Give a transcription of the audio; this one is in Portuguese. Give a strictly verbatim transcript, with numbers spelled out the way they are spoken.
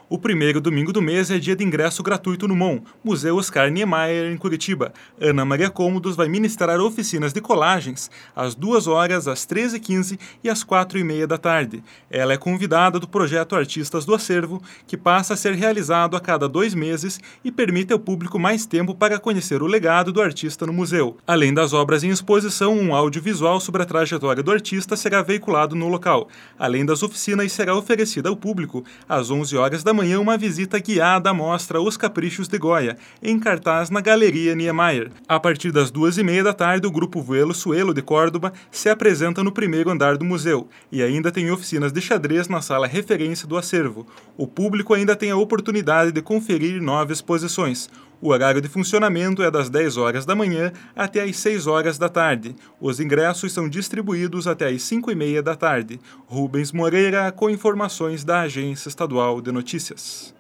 O primeiro domingo do mês é dia de ingresso gratuito no M O N, Museu Oscar Niemeyer, em Curitiba. Ana Maria Cômodos vai ministrar oficinas de colagens às duas horas, às treze e quinze e às quatro e meia da tarde. Ela é convidada do projeto Artistas do Acervo, que passa a ser realizado a cada dois meses e permite ao público mais tempo para conhecer o legado do artista no museu. Além das obras em exposição, um audiovisual sobre a trajetória do artista será veiculado no local. Além das oficinas, será oferecida ao público, às onze horas da manhã, uma visita guiada à mostra Os Caprichos de Goya, em cartaz na Galeria Niemeyer. A partir das duas e meia da tarde, o grupo Vuelo Suelo de Córdoba se apresenta no primeiro andar do museu e ainda tem oficinas de xadrez na sala referência do acervo. O público ainda tem a oportunidade de conferir nove exposições. O horário de funcionamento é das dez horas da manhã até às seis horas da tarde. Os ingressos são distribuídos até às cinco e meia da tarde. Rubens Moreira, com informações da Agência Estadual de Notícias.